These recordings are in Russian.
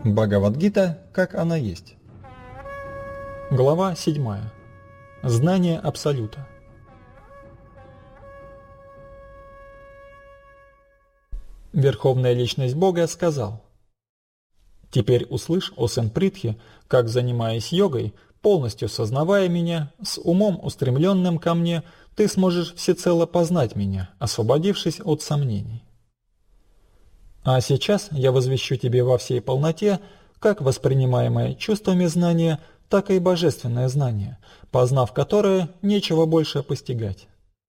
Бхагавад-гита, как она есть. Глава 7. Знание Абсолюта. Верховная Личность Бога сказал: «Теперь услышь, о сын Притхи, как, занимаясь йогой, полностью сознавая меня, с умом устремленным ко мне, ты сможешь всецело познать меня, освободившись от сомнений. А сейчас я возвещу тебе во всей полноте, как воспринимаемое чувствами знание, так и божественное знание, познав которое, нечего больше постигать.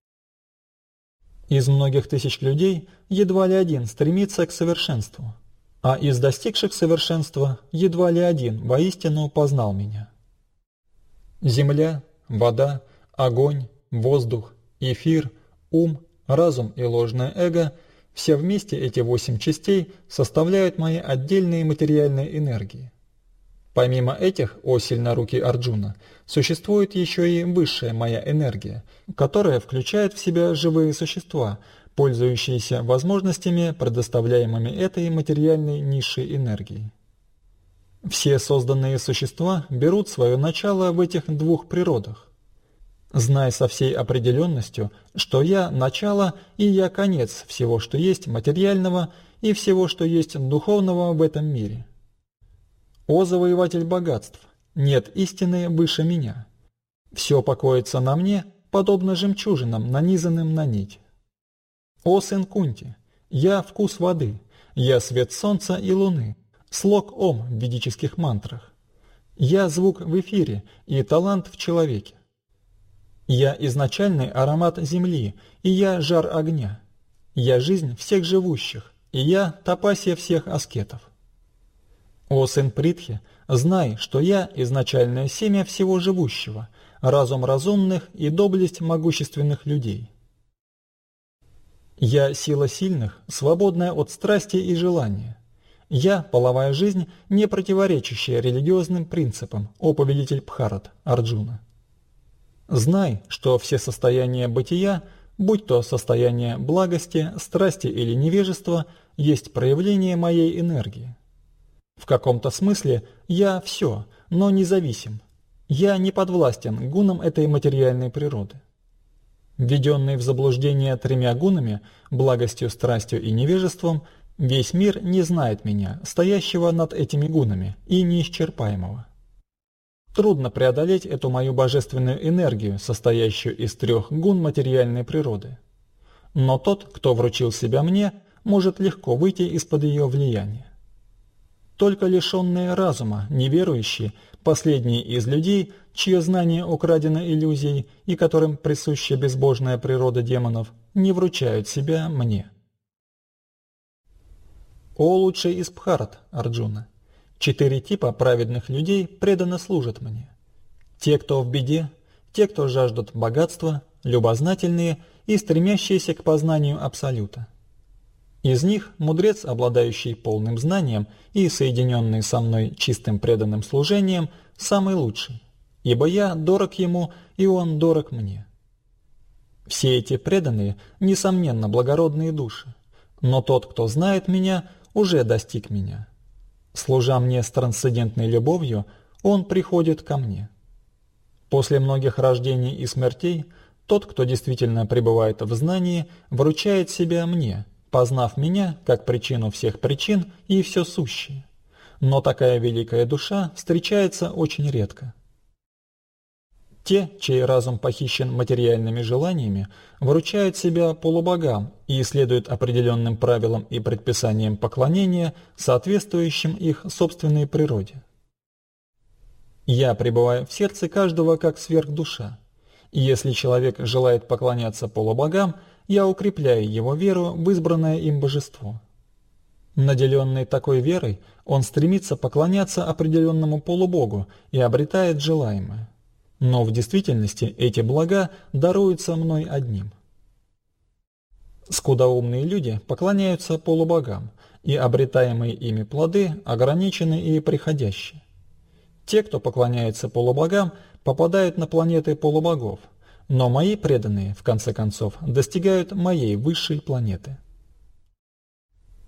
Из многих тысяч людей едва ли один стремится к совершенству, а из достигших совершенства едва ли один воистину познал меня. Земля, вода, огонь, воздух, эфир, ум, разум и ложное эго – все вместе эти 8 частей составляют мои отдельные материальные энергии. Помимо этих, о сильнорукий Арджуна, существует еще и высшая моя энергия, которая включает в себя живые существа, пользующиеся возможностями, предоставляемыми этой материальной низшей энергией. Все созданные существа берут свое начало в этих двух природах. Знай со всей определенностью, что я – начало и я – конец всего, что есть материального и всего, что есть духовного в этом мире. О завоеватель богатств, нет истины выше меня. Все покоится на мне, подобно жемчужинам, нанизанным на нить. О сын Кунти, я вкус воды, я свет солнца и луны, слог Ом в ведических мантрах. Я звук в эфире и талант в человеке. Я изначальный аромат земли, и я жар огня. Я жизнь всех живущих, и я тапасия всех аскетов. О сын Притхи, знай, что я изначальное семя всего живущего, разум разумных и доблесть могущественных людей. Я сила сильных, свободная от страсти и желания. Я половая жизнь, не противоречащая религиозным принципам, о повелитель Бхарат, Арджуна. Знай, что все состояния бытия, будь то состояние благости, страсти или невежества, есть проявление моей энергии. В каком-то смысле я все, но независим. Я не подвластен гунам этой материальной природы. Введенный в заблуждение 3 гунами, благостью, страстью и невежеством, весь мир не знает меня, стоящего над этими гунами и неисчерпаемого. Трудно преодолеть эту мою божественную энергию, состоящую из 3 гун материальной природы. Но тот, кто вручил себя мне, может легко выйти из-под ее влияния. Только лишенные разума, неверующие, последние из людей, чье знание украдено иллюзией и которым присуща безбожная природа демонов, не вручают себя мне. О лучший из Бхарат, Арджуна! 4 типа праведных людей преданно служат мне. Те, кто в беде, те, кто жаждут богатства, любознательные и стремящиеся к познанию Абсолюта. Из них мудрец, обладающий полным знанием и соединенный со мной чистым преданным служением, самый лучший, ибо я дорог ему, и он дорог мне. Все эти преданные, несомненно, благородные души, но тот, кто знает меня, уже достиг меня. Служа мне с трансцендентной любовью, он приходит ко мне. После многих рождений и смертей, тот, кто действительно пребывает в знании, вручает себя мне, познав меня как причину всех причин и все сущее. Но такая великая душа встречается очень редко. Те, чей разум похищен материальными желаниями, вручают себя полубогам и следуют определенным правилам и предписаниям поклонения, соответствующим их собственной природе. Я пребываю в сердце каждого как сверхдуша, и если человек желает поклоняться полубогам, я укрепляю его веру в избранное им божество. Наделенный такой верой, он стремится поклоняться определенному полубогу и обретает желаемое. Но в действительности эти блага даруются мной одним. Скудоумные люди поклоняются полубогам, и обретаемые ими плоды ограничены и приходящие. Те, кто поклоняется полубогам, попадают на планеты полубогов, но мои преданные, в конце концов, достигают моей высшей планеты.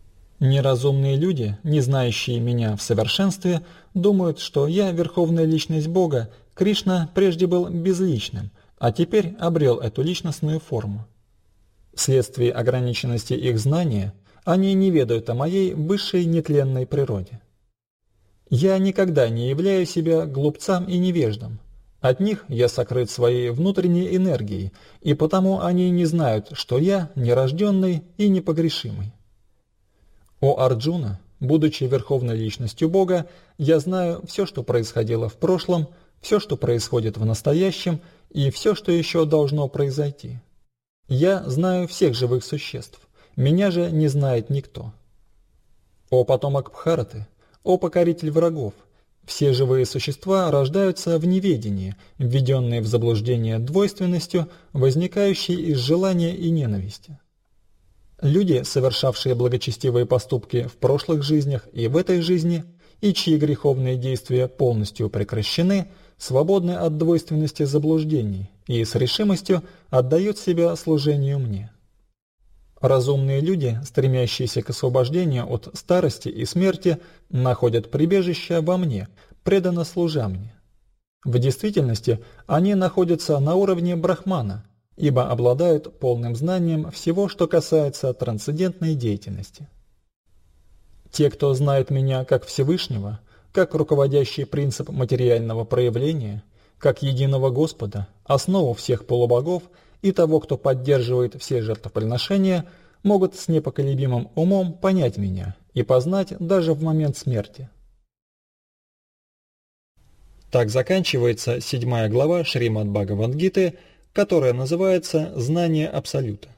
Неразумные люди, не знающие меня в совершенстве, думают, что я верховная личность Бога. Кришна прежде был безличным, а теперь обрел эту личностную форму. Вследствие ограниченности их знания, они не ведают о моей высшей нетленной природе. Я никогда не являю себя глупцам и невеждам. От них я сокрыт своей внутренней энергией, и потому они не знают, что я нерожденный и непогрешимый. О Арджуна, будучи верховной личностью Бога, я знаю все, что происходило в прошлом, все, что происходит в настоящем, и все, что еще должно произойти. Я знаю всех живых существ, меня же не знает никто. О потомок Бхараты, о покоритель врагов, все живые существа рождаются в неведении, введенные в заблуждение двойственностью, возникающей из желания и ненависти. Люди, совершавшие благочестивые поступки в прошлых жизнях и в этой жизни, и чьи греховные действия полностью прекращены, свободны от двойственности заблуждений и с решимостью отдают себя служению мне. Разумные люди, стремящиеся к освобождению от старости и смерти, находят прибежище во мне, преданно служа мне. В действительности они находятся на уровне брахмана, ибо обладают полным знанием всего, что касается трансцендентной деятельности. Те, кто знает меня как Всевышнего, как руководящий принцип материального проявления, как единого Господа, основу всех полубогов и того, кто поддерживает все жертвоприношения, могут с непоколебимым умом понять меня и познать даже в момент смерти. Так заканчивается 7 глава Шримад Бхагавад-гиты, которая называется «Знание Абсолюта».